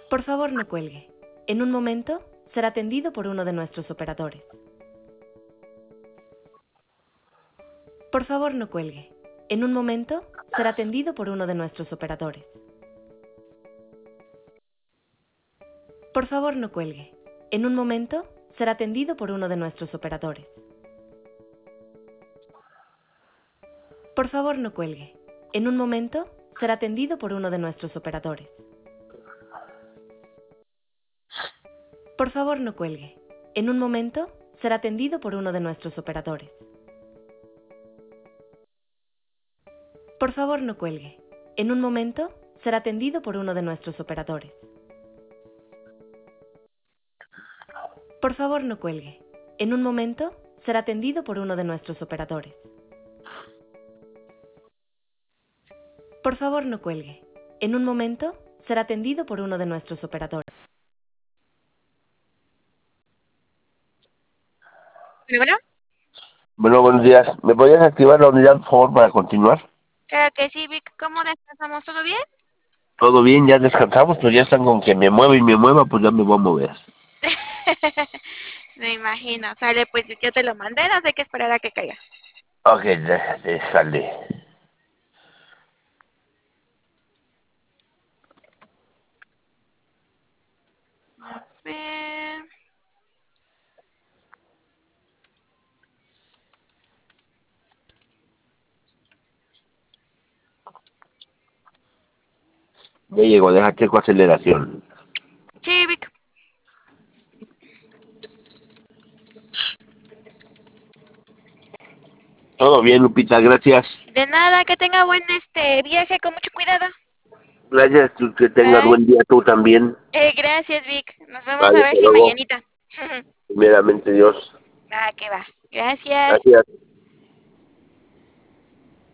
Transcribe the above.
Por favor, no cuelgue. En un momento será atendido por uno de nuestros operadores. Por favor, no cuelgue. En un momento será atendido por uno de nuestros operadores. Por favor, no cuelgue. En un momento será atendido por uno de nuestros operadores. Por favor, no cuelgue. En un momento será atendido por uno de nuestros operadores. Por favor, no cuelgue. En un momento será atendido por uno de nuestros operadores. Por favor, no cuelgue. En un momento será atendido por uno de nuestros operadores. Por favor, no cuelgue. En un momento será atendido por uno de nuestros operadores. Por favor, no cuelgue. En un momento será atendido por uno de nuestros operadores. Bueno, Bueno, buenos días. ¿Me podrías activar la unidad, por favor, para continuar? claro que sí, Vic. ¿Cómo descansamos? ¿Todo bien? Todo bien, ya descansamos, pero ya están con que me mueva y me mueva, pues ya me voy a mover. Me imagino. Sale, pues yo te lo mandé, no sé qué esperar a que caiga. Ok, déjale. A ver. Ya llegó, deja checo aceleración. Sí, Vic. Todo bien, Lupita, gracias. De nada, que tenga buen viaje con mucho cuidado. Gracias, que tengas Bye. buen día tú también. Gracias, Vic. Nos vamos a Vale, ver hasta si luego. mañanita. Primeramente Dios. Va, que va. Gracias. Gracias.